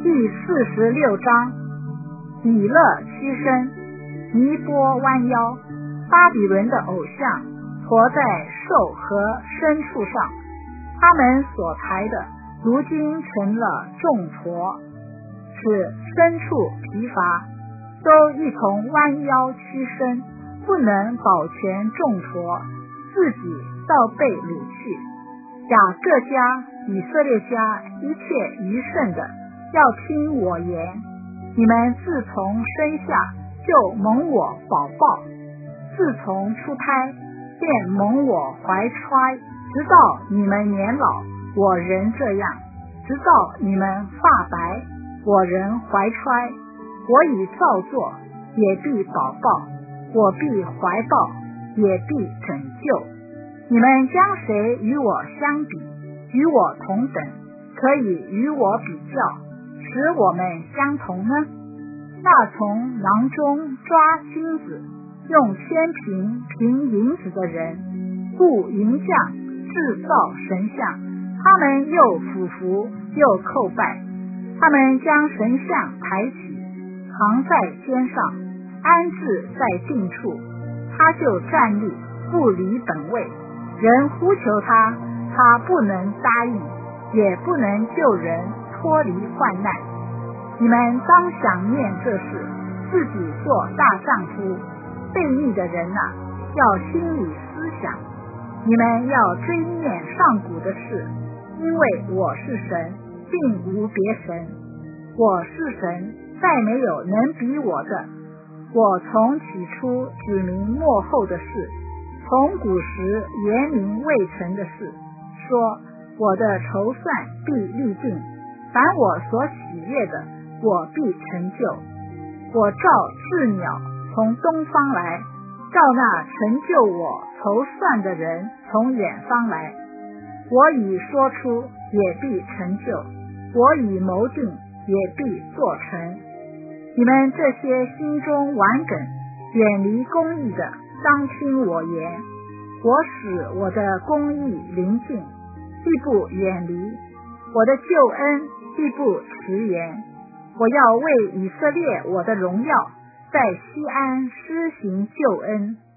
第46章，以勒屈身，尼波弯腰。巴比伦的偶像驮在兽和牲畜上，他们所抬的如今成了重驮，使牲畜疲乏，都一同弯腰屈身，不能保全重驮，自己倒被掳去。雅各家、以色列家一切余剩的，要听我言。你们自从生下就蒙我保抱，自从出胎便蒙我怀揣，直到你们年老，我仍这样；直到你们发白，我仍怀揣。我已造作，也必保抱；我必怀抱，也必拯救。你们将谁与我相比，与我同等，可以与我比较，使我们相同呢？那从囊中抓金子，用天平平银子的人，雇银匠制造神像，他们又俯伏又叩拜，他们将神像抬起，扛在肩上，安置在定处，他就站立，不离本位。人呼求他，他不能答应，也不能救人脱离患难。你们当想念这事，自己做大丈夫。悖逆的人啊，要心里思想，你们要追念上古的事，因为我是神，并无别神。我是神，再没有能比我的。我从起初指明末后的事，从古时言明未成的事，说我的筹算必立定，凡我所喜悦的，我必成就。我召鸷鸟从东方来，召那成就我筹算的人从远方来。我已说出，也必成就；我已谋定，也必做成。你们这些心中顽梗、远离公义的，当听我言。我使我的公义临近，必不远离；我的救恩必不迟延。我要为以色列我的荣耀，在西安施行救恩。